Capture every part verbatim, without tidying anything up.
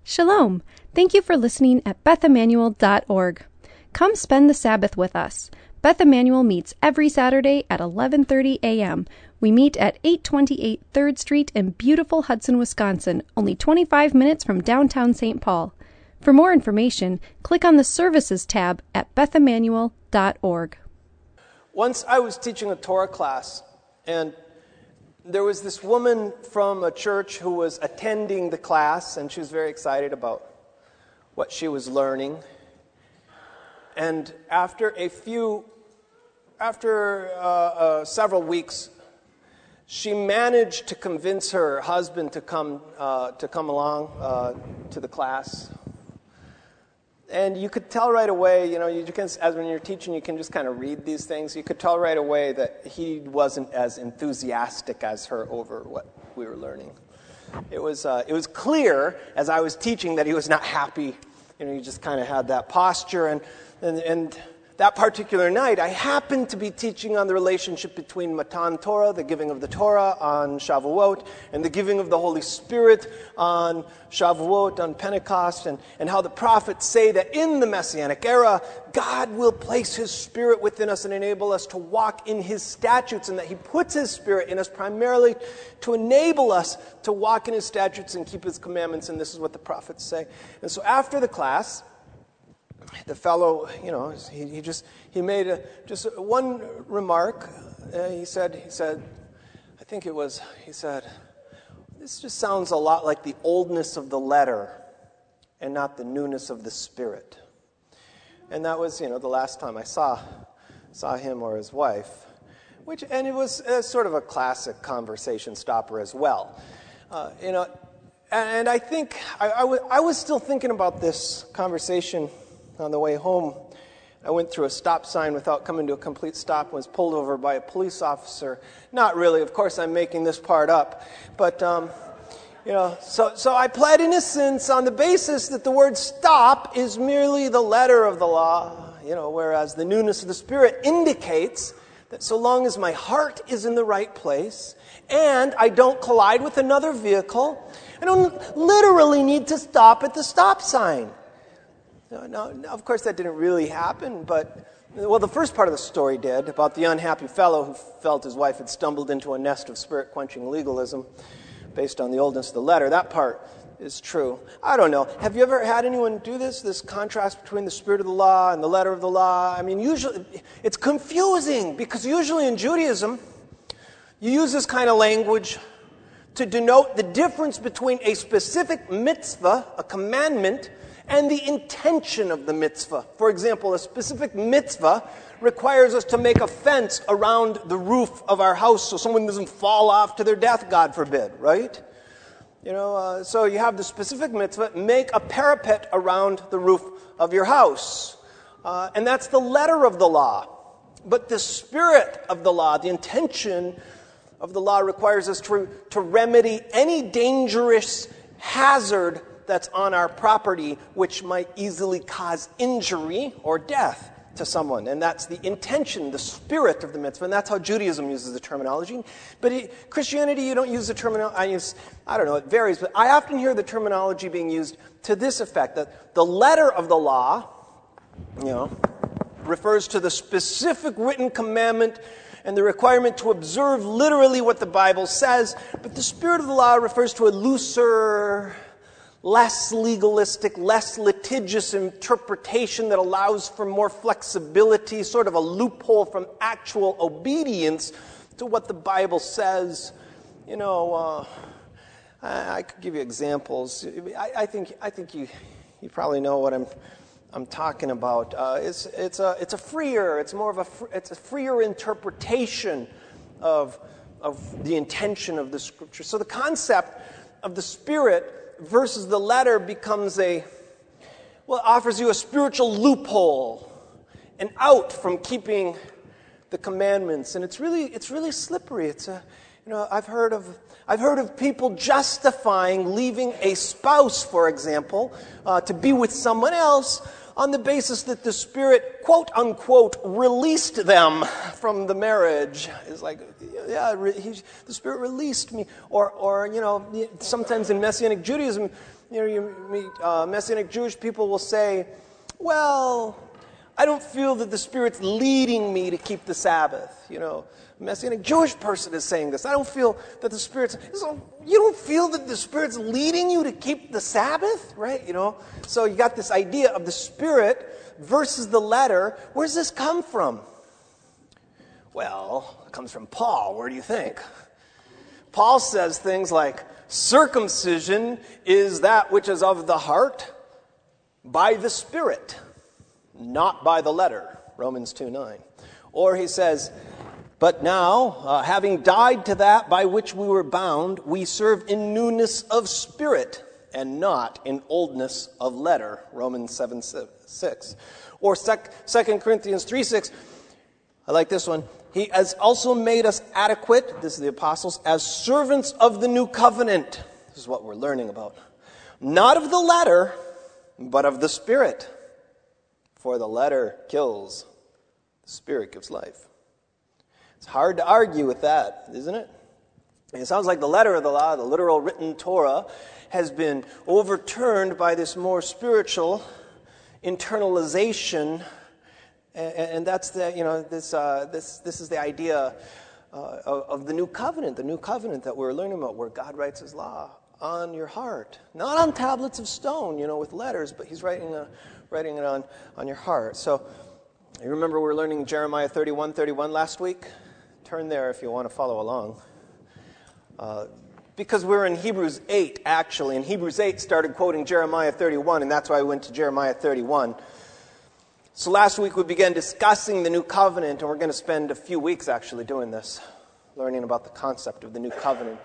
Shalom. Thank you for listening at beth emmanuel dot org. Come spend the Sabbath with us. Beth Emmanuel meets every Saturday at eleven thirty a.m. We meet at eight twenty-eight third Street in beautiful Hudson, Wisconsin, only twenty-five minutes from downtown Saint Paul. For more information, click on the Services tab at beth emmanuel dot org. Once I was teaching a Torah class, and there was this woman from a church who was attending the class, and she was very excited about what she was learning. And after a few, after uh, uh, several weeks, she managed to convince her husband to come uh, to come along uh, to the class. And you could tell right away, you know, you can, as when you're teaching, you can just kind of read these things. You could tell right away that he wasn't as enthusiastic as her over what we were learning. It was uh, it was clear as I was teaching that he was not happy. You know, he just kind of had that posture. And and and that particular night, I happened to be teaching on the relationship between Matan Torah, the giving of the Torah on Shavuot, and the giving of the Holy Spirit on Shavuot, on Pentecost, and, and how the prophets say that in the Messianic era, God will place His Spirit within us and enable us to walk in His statutes, and that He puts His Spirit in us primarily to enable us to walk in His statutes and keep His commandments, and this is what the prophets say. And so after the class, the fellow, you know, he, he just he made a, just one remark. Uh, he said, he said, I think it was, he said, this just sounds a lot like the oldness of the letter and not the newness of the Spirit. And that was, you know, the last time I saw saw him or his wife, which and it was uh, sort of a classic conversation stopper as well. Uh, you know, and I think I, I, w- I was still thinking about this conversation. On the way home, I went through a stop sign without coming to a complete stop and was pulled over by a police officer. Not really, of course, I'm making this part up. But, um, you know, so, so I pled innocence on the basis that the word stop is merely the letter of the law, you know, whereas the newness of the Spirit indicates that so long as my heart is in the right place and I don't collide with another vehicle, I don't literally need to stop at the stop sign. No, no, no, of course that didn't really happen, but, well, the first part of the story did, about the unhappy fellow who felt his wife had stumbled into a nest of spirit-quenching legalism based on the oldness of the letter. That part is true. I don't know. Have you ever had anyone do this, this contrast between the spirit of the law and the letter of the law? I mean, usually, it's confusing, because usually in Judaism, you use this kind of language to denote the difference between a specific mitzvah, a commandment, and the intention of the mitzvah. For example, a specific mitzvah requires us to make a fence around the roof of our house so someone doesn't fall off to their death, God forbid, right? You know, uh, so you have the specific mitzvah, make a parapet around the roof of your house. Uh, and that's the letter of the law. But the spirit of the law, the intention of the law requires us to, to remedy any dangerous hazard that's on our property, which might easily cause injury or death to someone. And that's the intention, the spirit of the mitzvah. And that's how Judaism uses the terminology. But it, Christianity, you don't use the terminology. I use, I don't know, it varies. But I often hear the terminology being used to this effect, that the letter of the law, you know, refers to the specific written commandment and the requirement to observe literally what the Bible says. But the spirit of the law refers to a looser, less legalistic, less litigious interpretation that allows for more flexibility, sort of a loophole from actual obedience to what the Bible says. You know, uh, I, I could give you examples. I, I think I think you you probably know what I'm I'm talking about. Uh, it's it's a it's a freer. It's more of a fr- it's a freer interpretation of of the intention of the Scripture. So the concept of the Spirit versus the letter becomes a, well, it offers you a spiritual loophole, an out from keeping the commandments, and it's really, it's really slippery. It's a, you know, I've heard of, I've heard of people justifying leaving a spouse, for example, uh, to be with someone else on the basis that the Spirit, quote unquote, released them from the marriage. It's like, yeah, he, the Spirit released me. Or, or you know, sometimes in Messianic Judaism, You know, you meet uh, Messianic Jewish people will say, well, I don't feel that the Spirit's leading me to keep the Sabbath. You know, a Messianic Jewish person is saying this. I don't feel that the Spirit's... So you don't feel that the Spirit's leading you to keep the Sabbath, right? You know, so you got this idea of the Spirit versus the letter. Where does this come from? Well, it comes from Paul. Where do you think? Paul says things like, circumcision is that which is of the heart by the Spirit, not by the letter, Romans two nine. Or he says, but now, uh, having died to that by which we were bound, we serve in newness of spirit and not in oldness of letter, Romans seven six. Or Second Corinthians three six, I like this one. He has also made us adequate, this is the apostles, as servants of the new covenant. This is what we're learning about. Not of the letter, but of the Spirit. For the letter kills, the Spirit gives life. It's hard to argue with that, isn't it? It sounds like the letter of the law, the literal written Torah, has been overturned by this more spiritual internalization. And that's the, you know, this uh, this this is the idea uh, of, of the new covenant, the new covenant that we're learning about, where God writes His law on your heart, not on tablets of stone, you know, with letters, but He's writing a, writing it on on your heart. So, you remember we were learning Jeremiah thirty-one thirty-one last week. Turn there if you want to follow along, uh, because we're in Hebrews eight actually, and Hebrews eight started quoting Jeremiah thirty-one, and that's why I went to Jeremiah thirty-one. So last week we began discussing the new covenant, and we're going to spend a few weeks actually doing this, learning about the concept of the new covenant.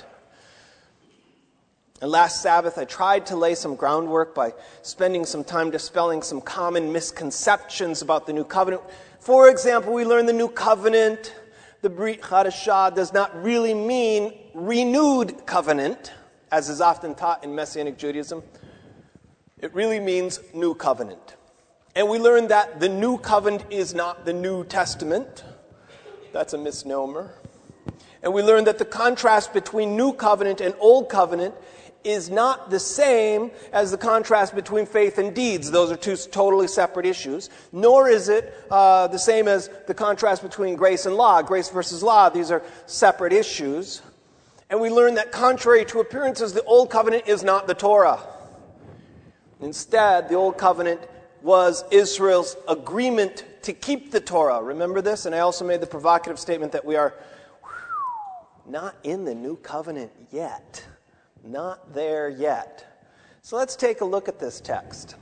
And last Sabbath I tried to lay some groundwork by spending some time dispelling some common misconceptions about the new covenant. For example, we learned the new covenant, the Brit Chadashah, does not really mean renewed covenant, as is often taught in Messianic Judaism. It really means new covenant. And we learned that the New Covenant is not the New Testament. That's a misnomer. And we learned that the contrast between New Covenant and Old Covenant is not the same as the contrast between faith and deeds. Those are two totally separate issues. Nor is it uh, the same as the contrast between grace and law. Grace versus law, these are separate issues. And we learned that contrary to appearances, the Old Covenant is not the Torah. Instead, the Old Covenant was Israel's agreement to keep the Torah. Remember this? And I also made the provocative statement that we are whew, not in the new covenant yet. Not there yet. So let's take a look at this text.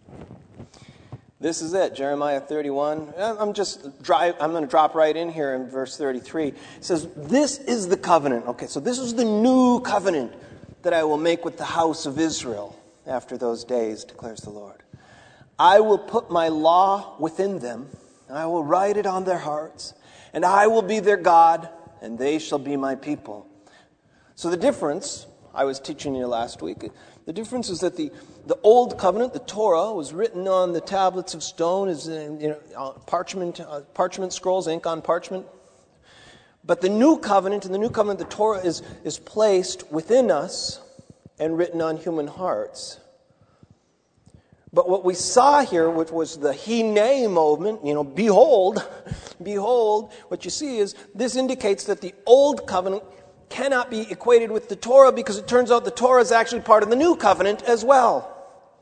This is it, Jeremiah thirty-one. I'm just drive, I'm going to drop right in here in verse thirty-three. It says, this is the covenant. Okay, so this is the new covenant that I will make with the house of Israel after those days, declares the Lord. I will put my law within them, and I will write it on their hearts, and I will be their God, and they shall be my people. So the difference, I was teaching you last week, the difference is that the, the old covenant, the Torah, was written on the tablets of stone, is in, you know, parchment, uh, parchment scrolls, ink on parchment. But the new covenant, in the new covenant, the Torah is, is placed within us and written on human hearts. But what we saw here, which was the Hine moment, you know, behold, behold, what you see is this indicates that the old covenant cannot be equated with the Torah, because it turns out the Torah is actually part of the new covenant as well.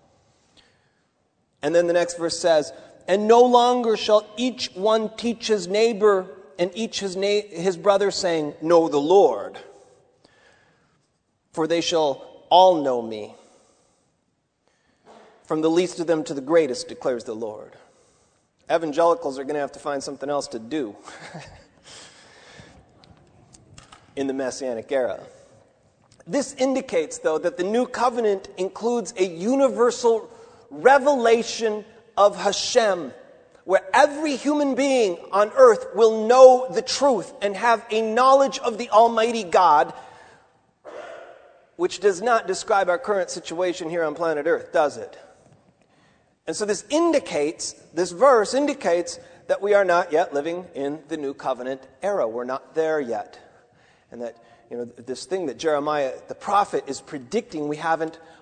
And then the next verse says, and no longer shall each one teach his neighbor and each his, na- his brother, saying, know the Lord, for they shall all know me. From the least of them to the greatest, declares the Lord. Evangelicals are going to have to find something else to do in the Messianic era. This indicates, though, that the new covenant includes a universal revelation of Hashem, where every human being on earth will know the truth and have a knowledge of the Almighty God, which does not describe our current situation here on planet Earth, does it? And so this indicates, this verse indicates that we are not yet living in the new covenant era. We're not there yet. And that, you know, this thing that Jeremiah, the prophet, is predicting, we haven't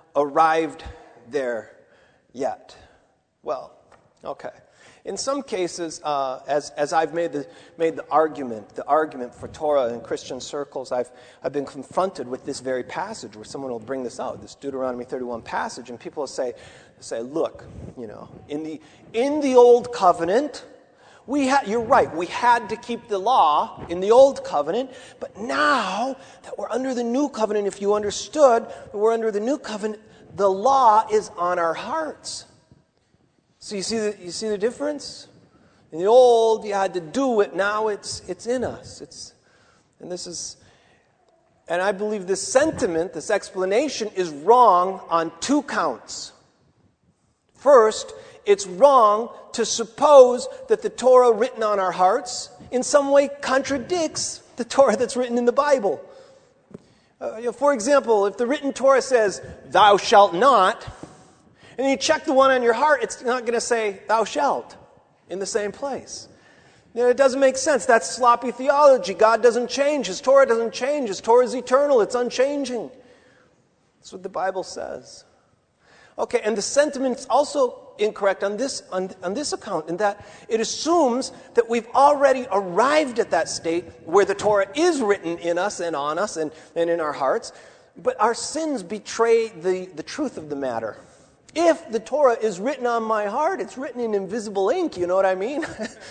arrived there yet. Well, okay. In some cases, uh, as as I've made the made the argument, the argument for Torah in Christian circles, I've I've been confronted with this very passage where someone will bring this out, this Deuteronomy thirty-one passage, and people will say, say, look, you know, in the in the old covenant, we had you're right, we had to keep the law in the old covenant, but now that we're under the new covenant, if you understood that we're under the new covenant, the law is on our hearts. So you see the you see the difference? In the old, you had to do it. Now it's it's in us. It's and this is, and I believe this sentiment, this explanation, is wrong on two counts. First, it's wrong to suppose that the Torah written on our hearts in some way contradicts the Torah that's written in the Bible. Uh, you know, for example, if the written Torah says, "Thou shalt not," and you check the one on your heart, it's not going to say, "Thou shalt," in the same place. You know, it doesn't make sense. That's sloppy theology. God doesn't change. His Torah doesn't change. His Torah is eternal. It's unchanging. That's what the Bible says. Okay, and the sentiment's also incorrect on this on, on this account, in that it assumes that we've already arrived at that state where the Torah is written in us and on us and, and in our hearts, but our sins betray the, the truth of the matter. If the Torah is written on my heart, it's written in invisible ink, you know what I mean?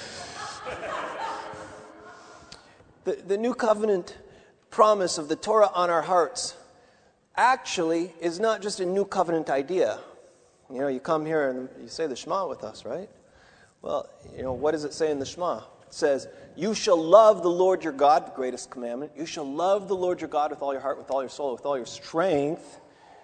the, the New Covenant promise of the Torah on our hearts actually is not just a New Covenant idea. You know, you come here and you say the Shema with us, right? Well, you know, what does it say in the Shema? It says, "You shall love the Lord your God," the greatest commandment. "You shall love the Lord your God with all your heart, with all your soul, with all your strength.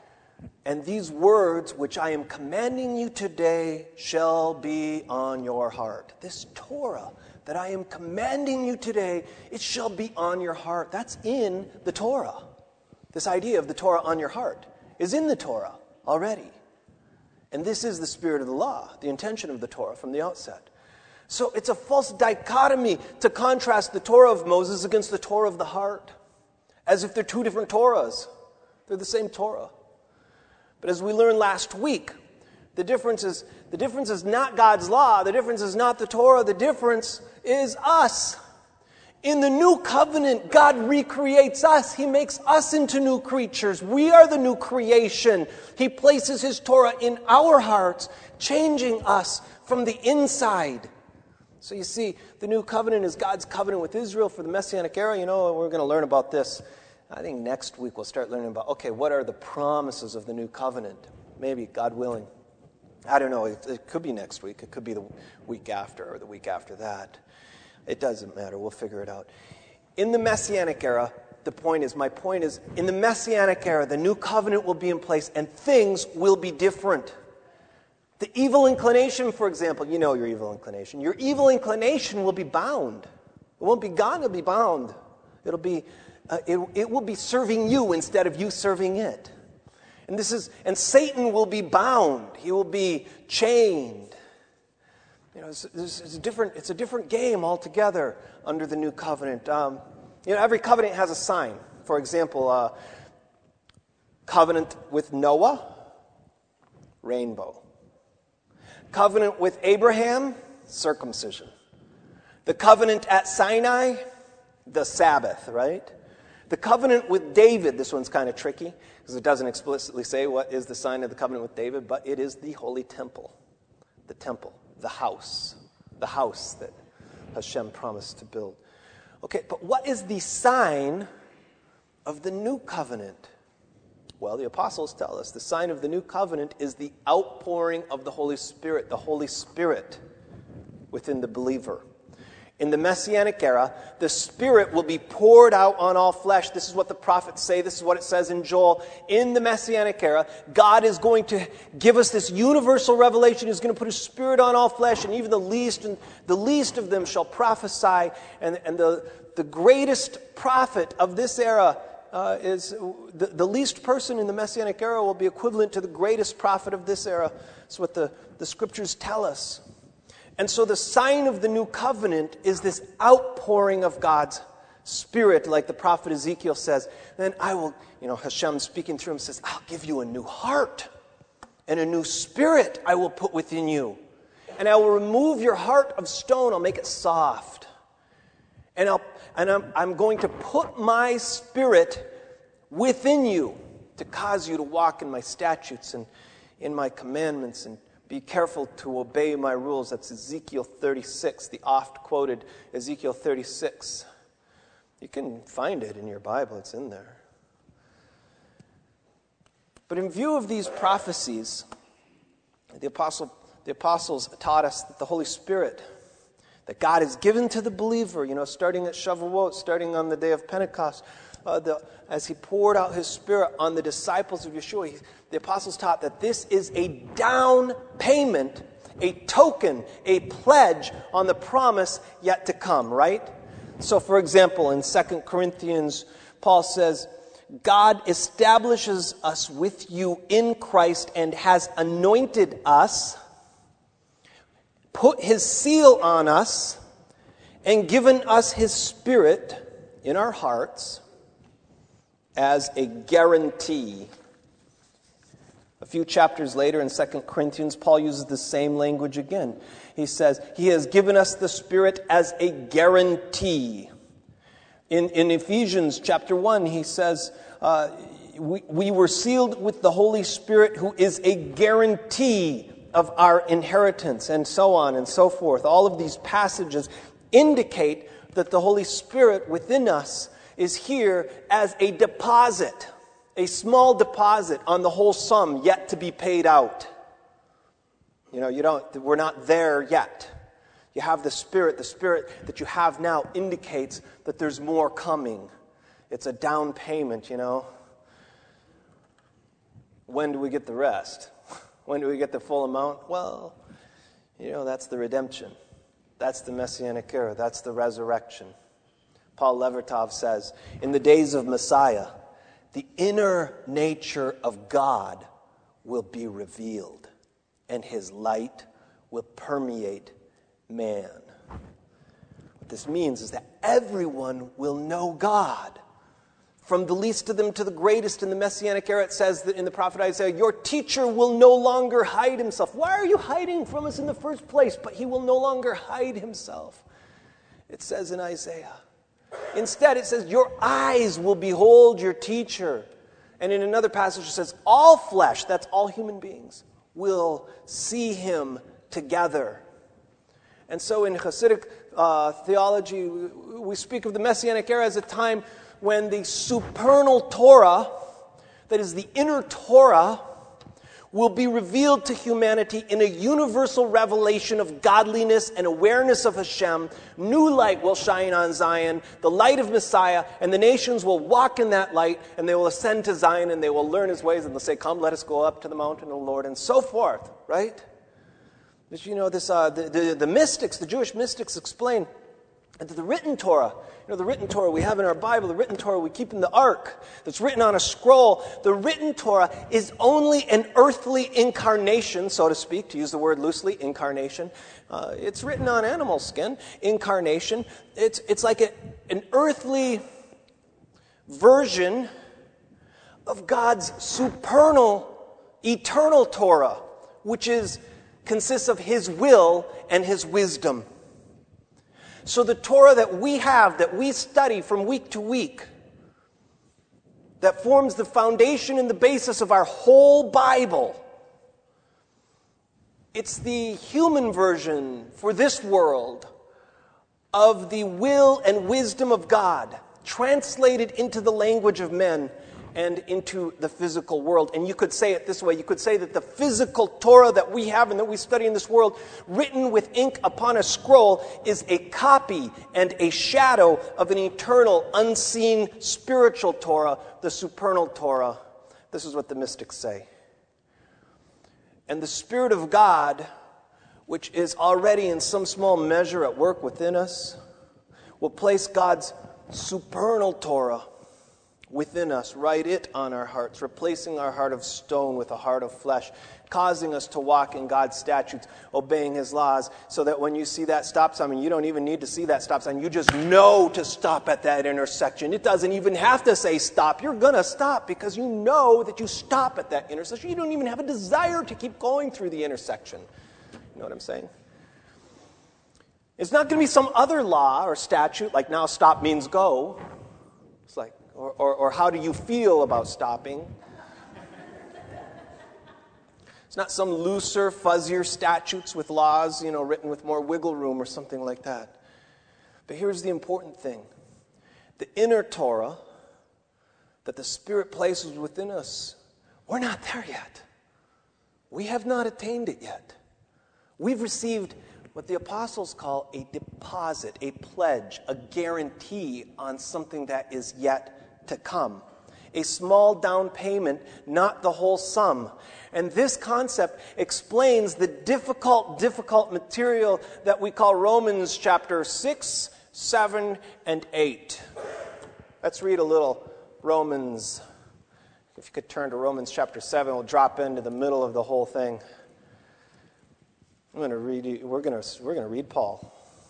And these words which I am commanding you today shall be on your heart." This Torah that I am commanding you today, it shall be on your heart. That's in the Torah. This idea of the Torah on your heart is in the Torah already. And this is the spirit of the law, the intention of the Torah from the outset. So it's a false dichotomy to contrast the Torah of Moses against the Torah of the heart, as if they're two different Torahs. They're the same Torah. But as we learned last week, the difference is the difference is not God's law. The difference is not the Torah. The difference is us. In the new covenant, God recreates us. He makes us into new creatures. We are the new creation. He places His Torah in our hearts, changing us from the inside. So you see, the new covenant is God's covenant with Israel for the Messianic era. You know, we're going to learn about this. I think next week we'll start learning about, okay, what are the promises of the new covenant? Maybe, God willing. I don't know. It, it could be next week. It could be the week after or the week after that. It doesn't matter. We'll figure it out. In the Messianic era, the point is, my point is, in the Messianic era, the new covenant will be in place and things will be different. The evil inclination, for example, you know your evil inclination. Your evil inclination will be bound. It won't be gone, it'll be bound. It'll be, uh, it, it will be serving you instead of you serving it. And this is, and Satan will be bound. He will be chained. You know, it's, it's a different. It's a different game altogether under the new covenant. Um, you know, every covenant has a sign. For example, uh, covenant with Noah, rainbow. Covenant with Abraham, circumcision. The covenant at Sinai, the Sabbath. Right. The covenant with David. This one's kind of tricky because it doesn't explicitly say what is the sign of the covenant with David, but it is the holy temple, the temple. The house, the house that Hashem promised to build. Okay, but what is the sign of the new covenant? Well, the apostles tell us the sign of the new covenant is the outpouring of the Holy Spirit, the Holy Spirit within the believer. In the Messianic era, the Spirit will be poured out on all flesh. This is what the prophets say. This is what it says in Joel. In the Messianic era, God is going to give us this universal revelation. He's going to put His Spirit on all flesh, and even the least and the least of them shall prophesy. And, and the, the greatest prophet of this era uh, is the, the least person in the Messianic era will be equivalent to the greatest prophet of this era. That's what the, the Scriptures tell us. And so the sign of the new covenant is this outpouring of God's spirit, like the prophet Ezekiel says, then I will, you know, Hashem speaking through him says, I'll give you a new heart and a new spirit I will put within you. And I will remove your heart of stone. I'll make it soft. And, I'll, and I'm, I'm going to put my spirit within you to cause you to walk in my statutes and in my commandments and be careful to obey my rules. That's Ezekiel thirty-six, the oft-quoted Ezekiel thirty-six. You can find it in your Bible. It's in there. But in view of these prophecies, the apostle, the apostles taught us that the Holy Spirit, that God has given to the believer, you know, starting at Shavuot, starting on the day of Pentecost, uh, the, as he poured out his Spirit on the disciples of Yeshua, he, the apostles taught that this is a down payment, a token, a pledge on the promise yet to come, right? So, for example, in Second Corinthians, Paul says, God establishes us with you in Christ and has anointed us, put his seal on us, and given us his Spirit in our hearts as a guarantee. A few chapters later in Second Corinthians, Paul uses the same language again. He says, he has given us the Spirit as a guarantee. In, in Ephesians chapter one, he says, uh, we, we were sealed with the Holy Spirit who is a guarantee of our inheritance, and so on and so forth. All of these passages indicate that the Holy Spirit within us is here as a deposit, a small deposit on the whole sum yet to be paid out. You know, you don't, we're not there yet. You have the Spirit. The Spirit that you have now indicates that there's more coming. It's a down payment, you know. When do we get the rest? When do we get the full amount? Well, you know, that's the redemption. That's the Messianic era. That's the resurrection. Paul Levertov says, in the days of Messiah, the inner nature of God will be revealed, and his light will permeate man. What this means is that everyone will know God. From the least of them to the greatest in the Messianic era, it says that in the prophet Isaiah, your teacher will no longer hide himself. Why are you hiding from us in the first place? But he will no longer hide himself. It says in Isaiah. Instead, it says, your eyes will behold your teacher. And in another passage, it says, all flesh, that's all human beings, will see him together. And so in Hasidic uh, theology, we speak of the Messianic era as a time when the supernal Torah, that is the inner Torah, will be revealed to humanity in a universal revelation of godliness and awareness of Hashem. New light will shine on Zion, the light of Messiah, and the nations will walk in that light, and they will ascend to Zion, and they will learn his ways, and they'll say, come, let us go up to the mountain of the Lord, and so forth, right? But you know, this, uh, the, the, the mystics, the Jewish mystics explain that the written Torah, you know, the written Torah we have in our Bible, the written Torah we keep in the ark, that's written on a scroll, the written Torah is only an earthly incarnation, so to speak, to use the word loosely, incarnation. Uh, it's written on animal skin, incarnation. It's, it's like a, an earthly version of God's supernal, eternal Torah, which is consists of his will and his wisdom. So the Torah that we have, that we study from week to week, that forms the foundation and the basis of our whole Bible, it's the human version for this world of the will and wisdom of God, translated into the language of men and into the physical world. And you could say it this way. You could say that the physical Torah that we have and that we study in this world, written with ink upon a scroll, is a copy and a shadow of an eternal, unseen, spiritual Torah, the supernal Torah. This is what the mystics say. And the Spirit of God, which is already in some small measure at work within us, will place God's supernal Torah within us. Write it on our hearts, replacing our heart of stone with a heart of flesh, causing us to walk in God's statutes, obeying His laws, so that when you see that stop sign, you don't even need to see that stop sign. You just know to stop at that intersection. It doesn't even have to say stop. You're going to stop because you know that you stop at that intersection. You don't even have a desire to keep going through the intersection. You know what I'm saying? It's not going to be some other law or statute like now stop means go. It's like, or, or, or how do you feel about stopping? It's not some looser, fuzzier statutes with laws, you know, written with more wiggle room or something like that. But here's the important thing. The inner Torah that the Spirit places within us, we're not there yet. We have not attained it yet. We've received what the apostles call a deposit, a pledge, a guarantee on something that is yet to come. A small down payment, not the whole sum. And this concept explains the difficult, difficult material that we call Romans chapter six, seven, and eight. Let's read a little Romans. If you could turn to Romans chapter seven, we'll drop into the middle of the whole thing. I'm going to read. We're going to we're going to read Paul.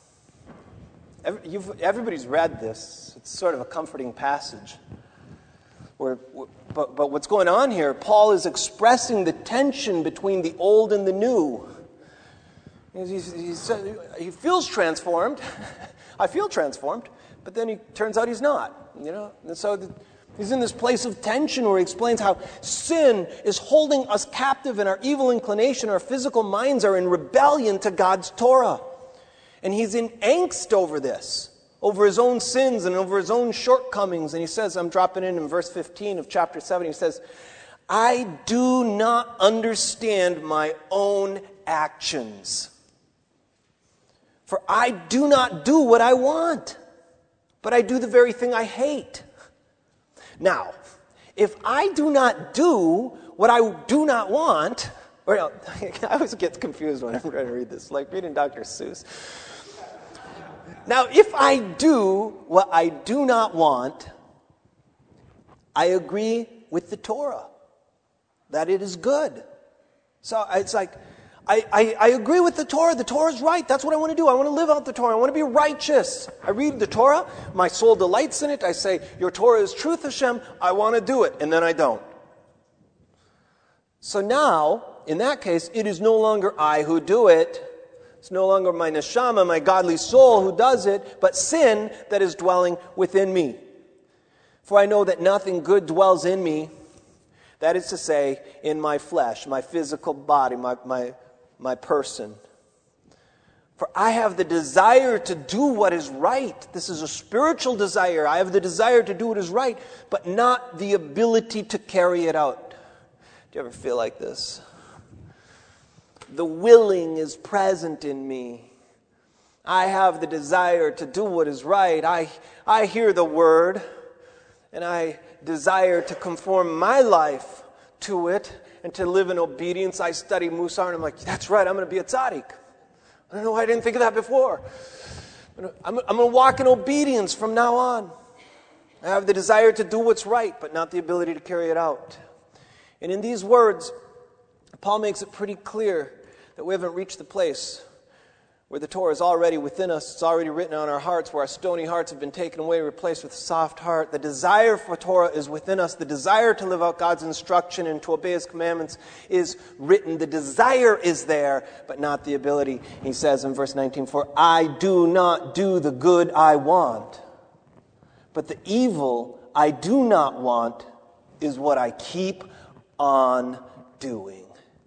Every, you've, everybody's read this. It's sort of a comforting passage. Where, but but what's going on here? Paul is expressing the tension between the old and the new. He's, he's, he feels transformed. I feel transformed, but then he turns out he's not. You know, and so. The, He's in this place of tension where he explains how sin is holding us captive and our evil inclination, our physical minds are in rebellion to God's Torah. And he's in angst over this, over his own sins and over his own shortcomings. And he says, I'm dropping in in verse fifteen of chapter seven, he says, I do not understand my own actions. For I do not do what I want, but I do the very thing I hate. Now, if I do not do what I do not want, or no, I always get confused when I'm trying to read this, like reading Doctor Seuss. Now, if I do what I do not want, I agree with the Torah that it is good. So it's like, I, I, I agree with the Torah. The Torah is right. That's what I want to do. I want to live out the Torah. I want to be righteous. I read the Torah. My soul delights in it. I say, your Torah is truth, Hashem. I want to do it. And then I don't. So now, in that case, it is no longer I who do it. It's no longer my neshama, my godly soul who does it, but sin that is dwelling within me. For I know that nothing good dwells in me. That is to say, in my flesh, my physical body, my my my person. For I have the desire to do what is right. This is a spiritual desire. I have the desire to do what is right, but not the ability to carry it out. Do you ever feel like this? The willing is present in me. I have the desire to do what is right. I, I hear the word, and I desire to conform my life to it, and to live in obedience. I study Musar, and I'm like, that's right, I'm going to be a tzaddik. I don't know why I didn't think of that before. I'm, I'm going to walk in obedience from now on. I have the desire to do what's right, but not the ability to carry it out. And in these words, Paul makes it pretty clear that we haven't reached the place where the Torah is already within us. It's already written on our hearts, where our stony hearts have been taken away, replaced with a soft heart. The desire for Torah is within us. The desire to live out God's instruction and to obey His commandments is written. The desire is there, but not the ability. He says in verse nineteen, for I do not do the good I want, but the evil I do not want is what I keep on doing.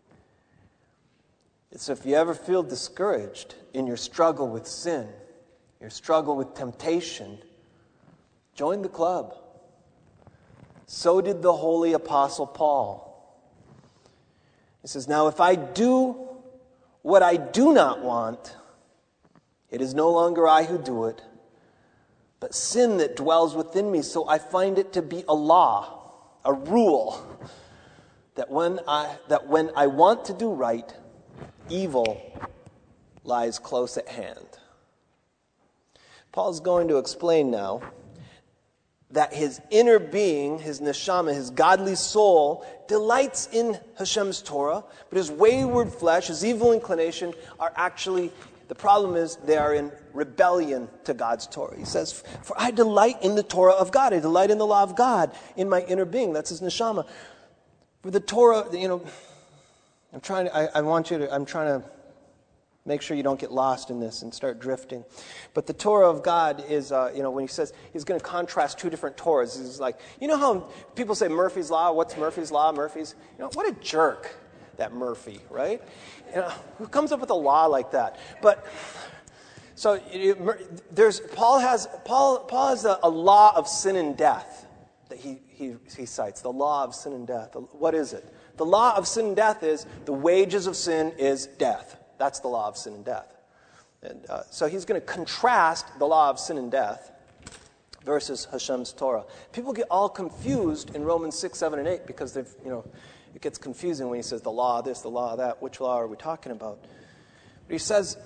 So if you ever feel discouraged in your struggle with sin, your struggle with temptation, join the club. So did the holy apostle Paul. He says, now if I do what I do not want, it is no longer I who do it, but sin that dwells within me. So I find it to be a law, a rule, that when I, that when I want to do right, evil lies close at hand. Paul's going to explain now that his inner being, his neshama, his godly soul, delights in Hashem's Torah, but his wayward flesh, his evil inclination are actually, the problem is they are in rebellion to God's Torah. He says, for I delight in the Torah of God. I delight in the law of God in my inner being. That's his neshama. For the Torah, you know, I'm trying to, I, I want you to, I'm trying to make sure you don't get lost in this and start drifting. But the Torah of God is, uh, you know, when he says he's going to contrast two different Torahs, he's like, you know how people say Murphy's Law? What's Murphy's Law? Murphy's, you know, what a jerk, that Murphy, right? You know, who comes up with a law like that? But so it, there's Paul has Paul Paul has a, a law of sin and death that he he he cites. The law of sin and death. What is it? The law of sin and death is the wages of sin is death. That's the law of sin and death. And uh, so he's going to contrast the law of sin and death versus Hashem's Torah. People get all confused in Romans six, seven, and eight because they've, you know, it gets confusing when he says the law of this, the law of that. Which law are we talking about? But he says,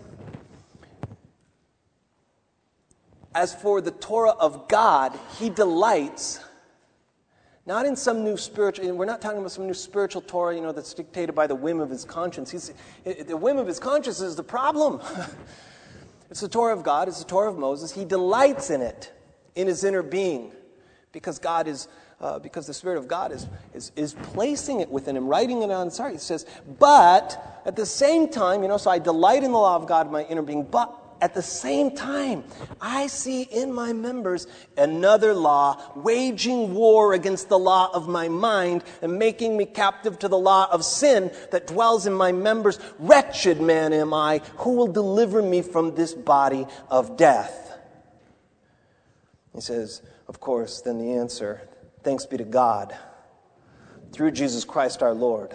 as for the Torah of God, he delights not in some new spiritual, we're not talking about some new spiritual Torah, you know, that's dictated by the whim of his conscience. He's, the whim of his conscience is the problem. It's the Torah of God, it's the Torah of Moses. He delights in it, in his inner being, because God is, uh, because the Spirit of God is, is, is placing it within him, writing it on his heart. He says, but at the same time, you know, so I delight in the law of God in my inner being, but at the same time, I see in my members another law, waging war against the law of my mind and making me captive to the law of sin that dwells in my members. Wretched man am I, who will deliver me from this body of death? He says, of course, then the answer, thanks be to God, through Jesus Christ our Lord.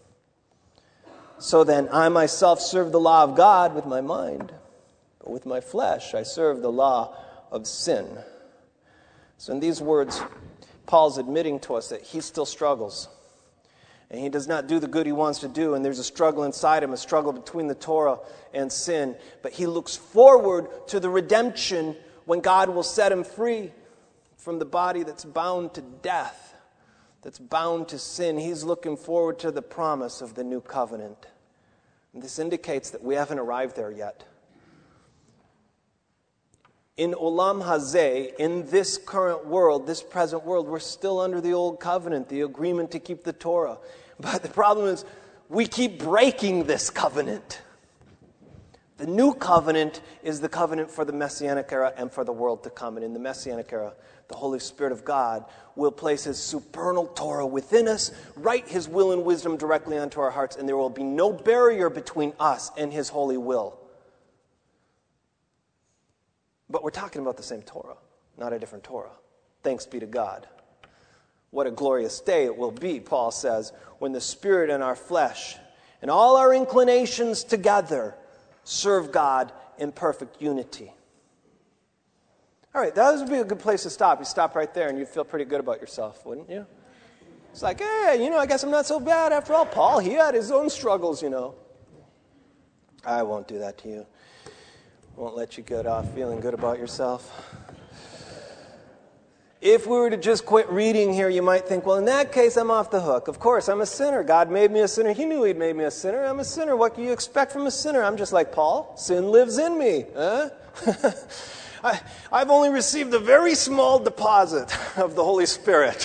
So then, I myself serve the law of God with my mind, but with my flesh I serve the law of sin. So in these words, Paul's admitting to us that he still struggles. And he does not do the good he wants to do, and there's a struggle inside him, a struggle between the Torah and sin. But he looks forward to the redemption when God will set him free from the body that's bound to death, that's bound to sin. He's looking forward to the promise of the new covenant. And this indicates that we haven't arrived there yet. In Olam Hazeh, in this current world, this present world, we're still under the old covenant, the agreement to keep the Torah. But the problem is, we keep breaking this covenant. The new covenant is the covenant for the Messianic era and for the world to come. And in the Messianic era, the Holy Spirit of God will place his supernal Torah within us, write his will and wisdom directly onto our hearts, and there will be no barrier between us and his holy will. But we're talking about the same Torah, not a different Torah. Thanks be to God. What a glorious day it will be, Paul says, when the Spirit and our flesh and all our inclinations together serve God in perfect unity. All right, that would be a good place to stop. You stop right there and you'd feel pretty good about yourself, wouldn't you? It's like, hey, you know, I guess I'm not so bad after all. Paul, he had his own struggles, you know. I won't do that to you. Won't let you get off feeling good about yourself. If we were to just quit reading here, you might think, well, in that case, I'm off the hook. Of course, I'm a sinner. God made me a sinner. He knew he'd made me a sinner. I'm a sinner. What can you expect from a sinner? I'm just like Paul. Sin lives in me. Huh? I, I've only received a very small deposit of the Holy Spirit.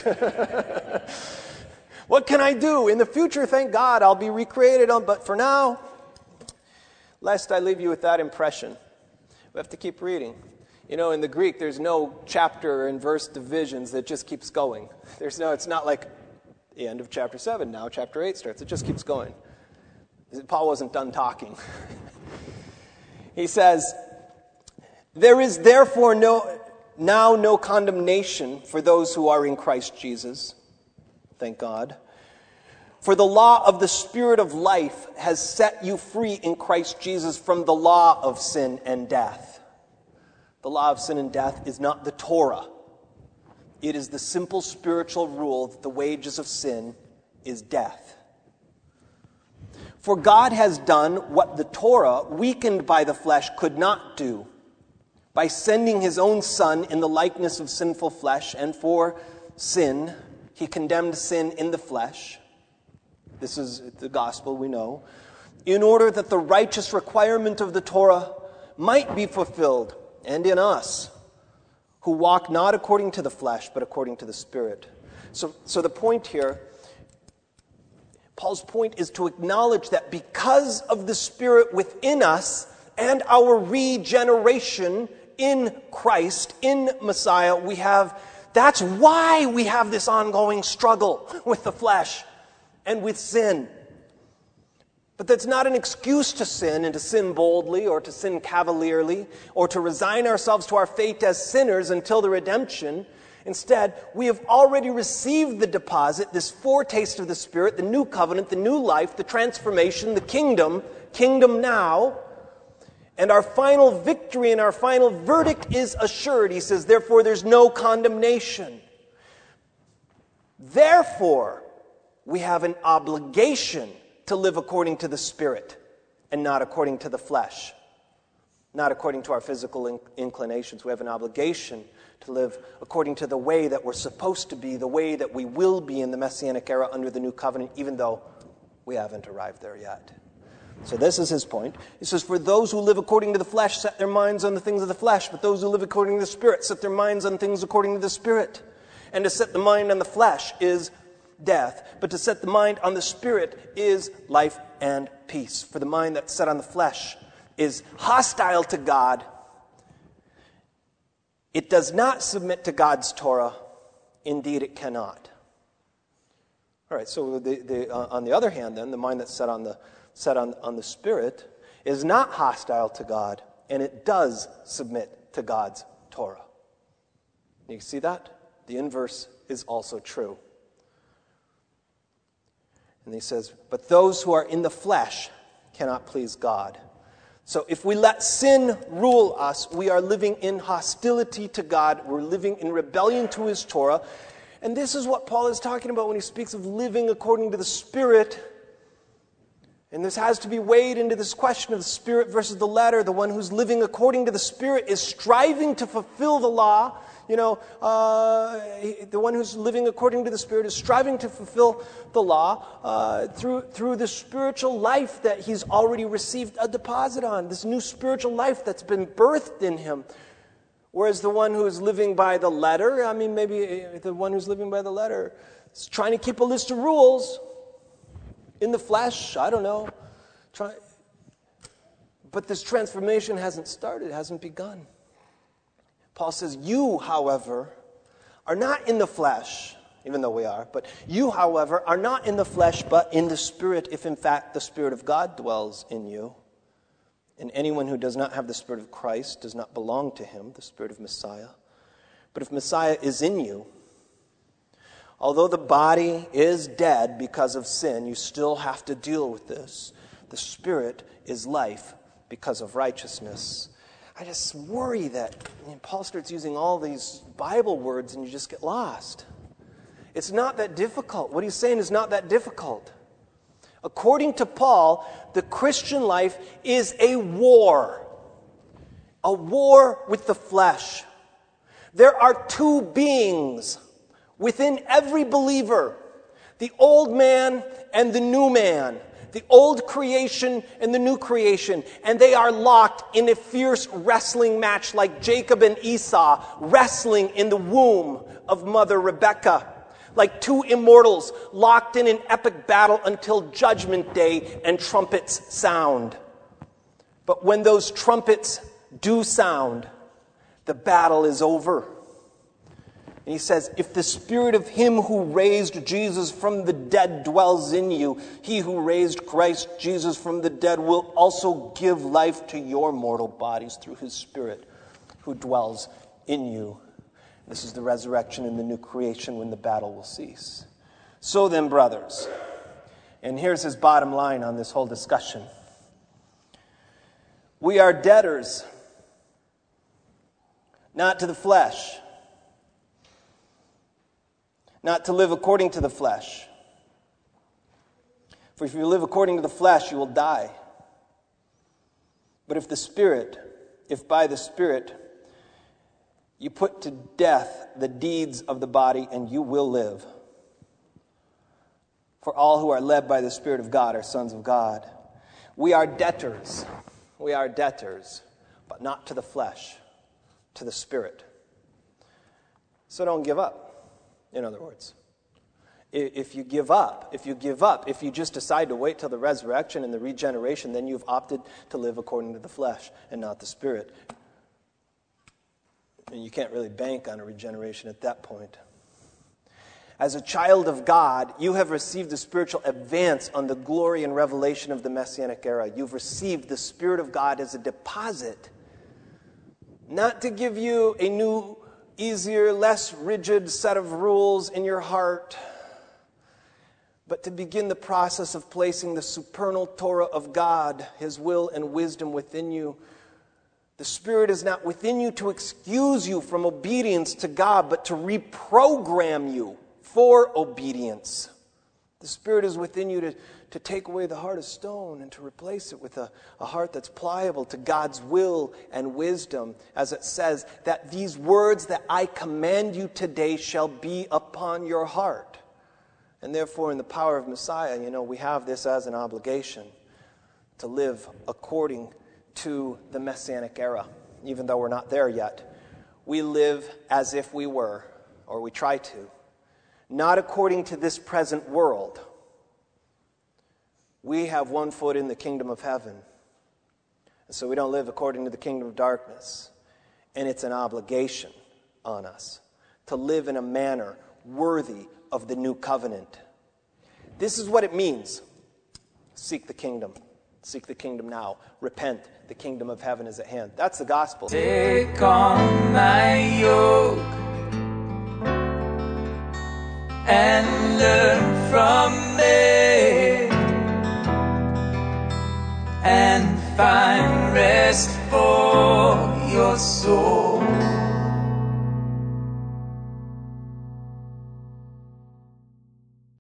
What can I do? In the future, thank God, I'll be recreated. On, but for now, lest I leave you with that impression, we have to keep reading. You know, in the Greek, there's no chapter and verse divisions that just keeps going. There's no, it's not like the end of chapter seven, now chapter eight starts. It just keeps going. Paul wasn't done talking. He says, there is therefore no now no condemnation for those who are in Christ Jesus. Thank God. For the law of the Spirit of life has set you free in Christ Jesus from the law of sin and death. The law of sin and death is not the Torah. It is the simple spiritual rule that the wages of sin is death. For God has done what the Torah, weakened by the flesh, could not do. by sending his own Son in the likeness of sinful flesh, and for sin, he condemned sin in the flesh. This is the gospel, we know. In order that the righteous requirement of the Torah might be fulfilled, and in us, who walk not according to the flesh, but according to the Spirit. So, so the point here, Paul's point is to acknowledge that because of the Spirit within us and our regeneration in Christ, in Messiah, we have, that's why we have this ongoing struggle with the flesh and with sin. But that's not an excuse to sin and to sin boldly or to sin cavalierly or to resign ourselves to our fate as sinners until the redemption. Instead, we have already received the deposit, this foretaste of the Spirit, the new covenant, the new life, the transformation, the kingdom, kingdom now. And our final victory and our final verdict is assured. He says, therefore, there's no condemnation. Therefore, we have an obligation to live according to the Spirit and not according to the flesh, not according to our physical inclinations. We have an obligation to live according to the way that we're supposed to be, the way that we will be in the Messianic era under the new covenant, even though we haven't arrived there yet. So this is his point. He says, for those who live according to the flesh set their minds on the things of the flesh, but those who live according to the Spirit set their minds on things according to the Spirit. And to set the mind on the flesh is death, but to set the mind on the Spirit is life and peace. For the mind that's set on the flesh is hostile to God. It does not submit to God's Torah. Indeed, it cannot. All right, so the, the, uh, on the other hand, then, the mind that's set on the set on, on the Spirit is not hostile to God, and it does submit to God's Torah. You see that? The inverse is also true. And he says, but those who are in the flesh cannot please God. So if we let sin rule us, we are living in hostility to God. We're living in rebellion to his Torah. And this is what Paul is talking about when he speaks of living according to the Spirit. And this has to be weighed into this question of the Spirit versus the letter. The one who's living according to the Spirit is striving to fulfill the law. You know, uh, the one who's living according to the Spirit is striving to fulfill the law uh, through through the spiritual life that he's already received a deposit on, this new spiritual life that's been birthed in him. Whereas the one who is living by the letter, I mean, maybe the one who's living by the letter is trying to keep a list of rules in the flesh, I don't know. Try, but this transformation hasn't started, it hasn't begun. Paul says, you, however, are not in the flesh, even though we are, but you, however, are not in the flesh, but in the Spirit, if in fact the Spirit of God dwells in you. And anyone who does not have the Spirit of Christ does not belong to him, the Spirit of Messiah. But if Messiah is in you, although the body is dead because of sin, you still have to deal with this. The Spirit is life because of righteousness. I just worry that I mean, Paul starts using all these Bible words and you just get lost. It's not that difficult. What he's saying is not that difficult. According to Paul, the Christian life is a war. A war with the flesh. There are two beings within every believer. The old man and the new man. The old creation and the new creation. And they are locked in a fierce wrestling match like Jacob and Esau wrestling in the womb of Mother Rebekah. Like two immortals locked in an epic battle until Judgment Day and trumpets sound. But when those trumpets do sound, the battle is over. And he says, if the Spirit of him who raised Jesus from the dead dwells in you, he who raised Christ Jesus from the dead will also give life to your mortal bodies through his Spirit who dwells in you. This is the resurrection and the new creation when the battle will cease. So then, brothers, and here's his bottom line on this whole discussion. We are debtors, not to the flesh, not to live according to the flesh. For if you live according to the flesh, you will die. But if the Spirit, if by the Spirit You put to death the deeds of the body, and you will live. For all who are led by the Spirit of God are sons of God. We are debtors. We are debtors, but not to the flesh, to the Spirit. So don't give up, in other words. If you give up, if you give up, if you just decide to wait till the resurrection and the regeneration, then you've opted to live according to the flesh and not the Spirit. And you can't really bank on a regeneration at that point. As a child of God, you have received the spiritual advance on the glory and revelation of the Messianic era. You've received the Spirit of God as a deposit, not to give you a new, easier, less rigid set of rules in your heart, but to begin the process of placing the supernal Torah of God, His will and wisdom within you. The Spirit is not within you to excuse you from obedience to God, but to reprogram you for obedience. The Spirit is within you to, to take away the heart of stone and to replace it with a, a heart that's pliable to God's will and wisdom. As it says, that these words that I command you today shall be upon your heart. And therefore, in the power of Messiah, you know, we have this as an obligation to live according to the Messianic era, even though we're not there yet. We live as if we were, or we try to, not according to this present world. We have one foot in the kingdom of heaven, and so we don't live according to the kingdom of darkness. And it's an obligation on us to live in a manner worthy of the new covenant. This is what it means. Seek the kingdom. Seek the kingdom now. Repent. The kingdom of heaven is at hand. That's the gospel. Take on my yoke and learn from me and find rest for your soul.